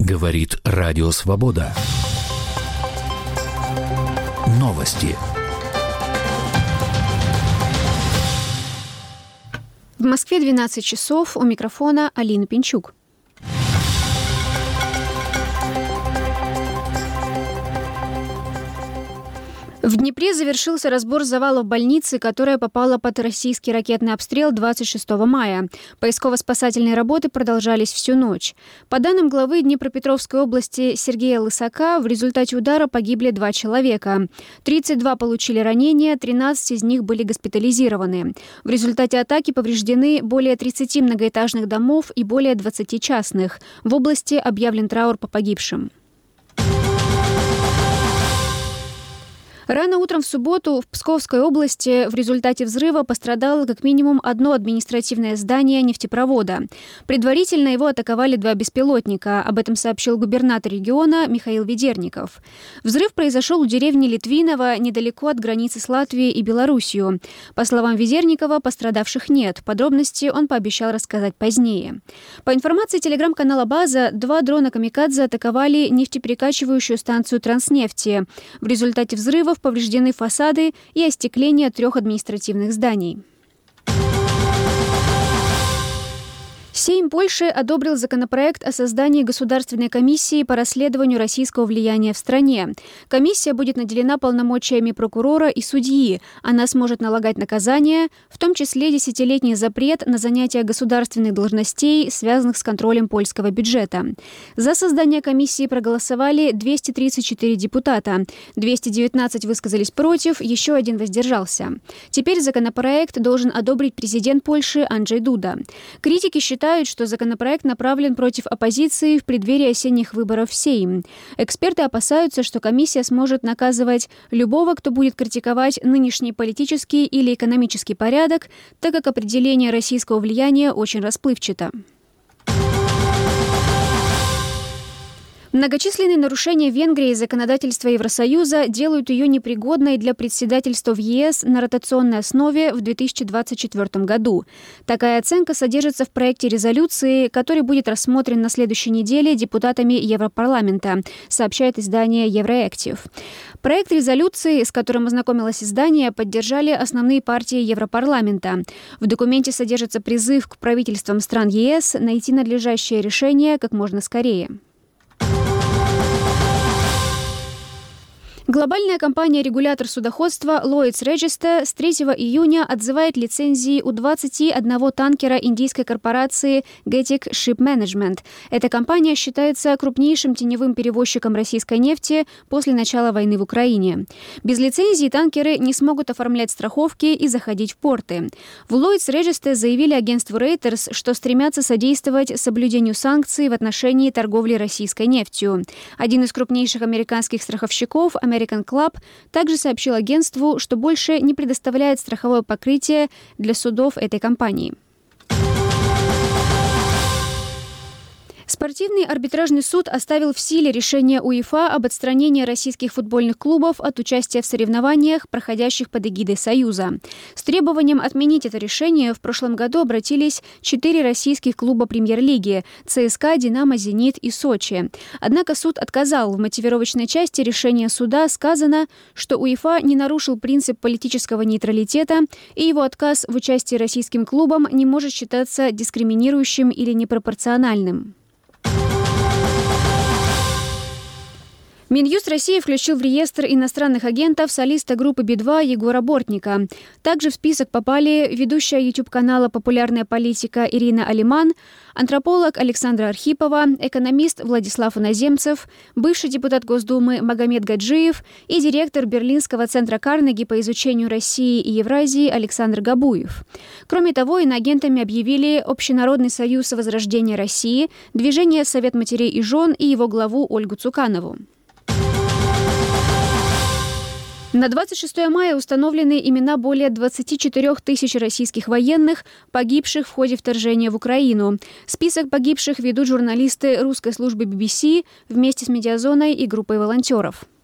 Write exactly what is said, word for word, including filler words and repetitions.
Говорит Радио Свобода. Новости. В Москве двенадцать часов. У микрофона Алина Пинчук. В Днепре завершился разбор завалов больницы, которая попала под российский ракетный обстрел двадцать шестого мая. Поисково-спасательные работы продолжались всю ночь. По данным главы Днепропетровской области Сергея Лысака, в результате удара погибли два человека. тридцать два получили ранения, тринадцать из них были госпитализированы. В результате атаки повреждены более тридцати многоэтажных домов и более двадцати частных. В области объявлен траур по погибшим. Рано утром в субботу в Псковской области в результате взрыва пострадало как минимум одно административное здание нефтепровода. Предварительно его атаковали два беспилотника. Об этом сообщил губернатор региона Михаил Ведерников. Взрыв произошел у деревни Литвиново, недалеко от границы с Латвией и Белоруссией. По словам Ведерникова, пострадавших нет. Подробности он пообещал рассказать позднее. По информации телеграм-канала «База», два дрона «Камикадзе» атаковали нефтеперекачивающую станцию «Транснефти». В результате взрывов повреждены фасады и остекление трех административных зданий. Сейм Польши одобрил законопроект о создании Государственной комиссии по расследованию российского влияния в стране. Комиссия будет наделена полномочиями прокурора и судьи. Она сможет налагать наказания, в том числе десятилетний запрет на занятие государственных должностей, связанных с контролем польского бюджета. За создание комиссии проголосовали двести тридцать четыре депутата. двести девятнадцать высказались против, еще один воздержался. Теперь законопроект должен одобрить президент Польши Анджей Дуда. Критики считают, что законопроект направлен против оппозиции в преддверии осенних выборов в Сейм. Эксперты опасаются, что комиссия сможет наказывать любого, кто будет критиковать нынешний политический или экономический порядок, так как определение российского влияния очень расплывчато. Многочисленные нарушения Венгрии законодательства Евросоюза делают ее непригодной для председательства в ЕС на ротационной основе в две тысячи двадцать четвёртом году. Такая оценка содержится в проекте резолюции, который будет рассмотрен на следующей неделе депутатами Европарламента, сообщает издание Евроактив. Проект резолюции, с которым ознакомилось издание, поддержали основные партии Европарламента. В документе содержится призыв к правительствам стран ЕС найти надлежащее решение как можно скорее. Глобальная компания-регулятор судоходства Lloyd's Register с третьего июня отзывает лицензии у двадцати одного танкера индийской корпорации Getic Ship Management. Эта компания считается крупнейшим теневым перевозчиком российской нефти после начала войны в Украине. Без лицензии танкеры не смогут оформлять страховки и заходить в порты. В Lloyd's Register заявили агентству Reuters, что стремятся содействовать соблюдению санкций в отношении торговли российской нефтью. Один из крупнейших американских страховщиков, American Club, также сообщил агентству, что больше не предоставляет страховое покрытие для судов этой компании. Спортивный арбитражный суд оставил в силе решение УЕФА об отстранении российских футбольных клубов от участия в соревнованиях, проходящих под эгидой Союза. С требованием отменить это решение в прошлом году обратились четыре российских клуба премьер-лиги – ЦСКА, Динамо, Зенит и Сочи. Однако суд отказал. В мотивировочной части решения суда сказано, что УЕФА не нарушил принцип политического нейтралитета, и его отказ в участии российским клубам не может считаться дискриминирующим или непропорциональным. Минюст России включил в реестр иностранных агентов солиста группы Би два Егора Бортника. Также в список попали ведущая YouTube-канала «Популярная политика» Ирина Алиман, антрополог Александра Архипова, экономист Владислав Иноземцев, бывший депутат Госдумы Магомед Гаджиев и директор Берлинского центра Карнеги по изучению России и Евразии Александр Габуев. Кроме того, иноагентами объявили Общенародный союз Возрождения России, Движение Совет матерей и жен и его главу Ольгу Цуканову. На двадцать шестое мая установлены имена более двадцати четырёх тысяч российских военных, погибших в ходе вторжения в Украину. Список погибших ведут журналисты русской службы би би си вместе с Медиазоной и группой волонтеров.